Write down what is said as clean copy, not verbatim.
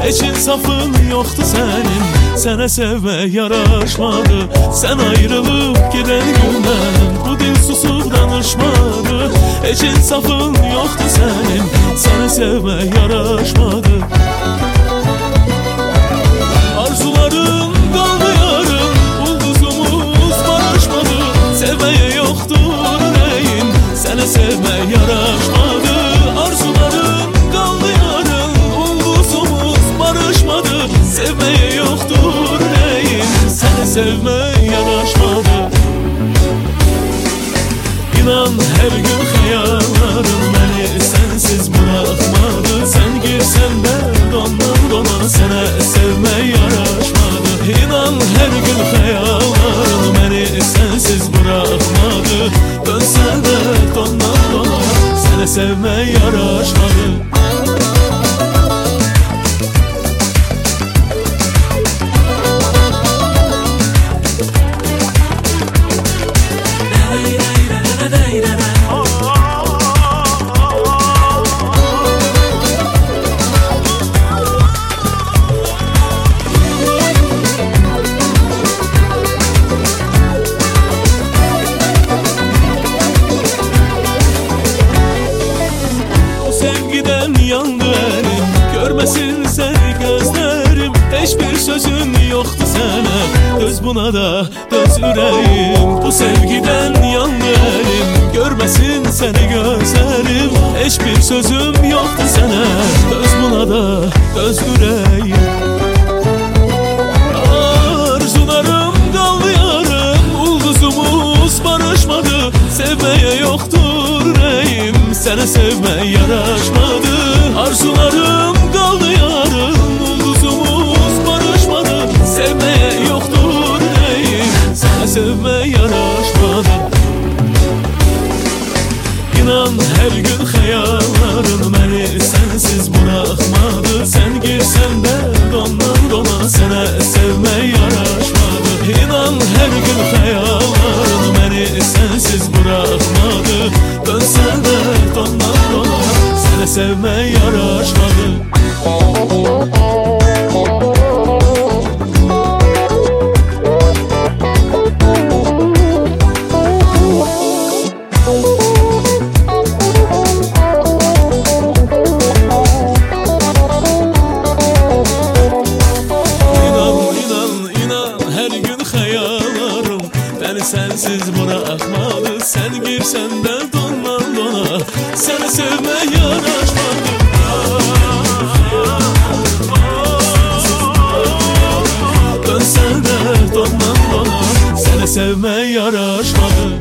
Heç insafın yoxdur sənin, sənə sevmək yaraşmadı. Sən ayrılıb gedən gündən bu dil susub danışmadı. Heç insafın yoxdur sənin, sənə sevmək yaraşmadı. Arzuların qaldı yarın, ulduzumuz barışmadı. Sevməyə yoxdur ürəyin, sənə sevmək yaraşmadı. Arzuların qaldı yarın, ulduzumuz barışmadı. Sevməyə yoxdur ürəyin, sənə sevmək yaraşmadı. İnan hər gün xəyallarım məni sənsiz buraxmadı. Sən girsən də dondan dona, sənə sevmək yaraşmadı. İnan hər gün xəyallarım məni sənsiz buraxmadı. Dönsən də dondan dona, sənə sevmək yaraşmadı. Yandı əlim, görməsin səni gözlərim. Heç bir sözün yoxdur sənə, döz buna da döz ürəyim. Bu sevgidən yandı əlim, görməsin səni gözlərim. Heç bir sözüm yoxdur sənə, döz buna da döz ürəyim. Arzularım qaldı yarım, ulduzumuz barışmadı. Sevməyə yoxdur ürəyim, sənə sevmək yaraşmadı. Arzularım qaldı yarım, ulduzumuz barışmadı. Sevməyə yoxdur ürəyim, sənə sevmək yaraşmadı. İnan hər gün xəyallarım məni sənsiz buraxmadı. Sən girsən də dondan dona, sənə sevmək yaraşmadı. İnan hər gün xəyallarım məni sənsiz buraxmadı. Dönsən də dondan dona, sənə sevmək yaraşmadı. Sənsiz buraxmadı. Sən girsən də dondan dona, səni sevmək yaraşmadı. Dönsən də dondan dona, səni sevmək yaraşmadı.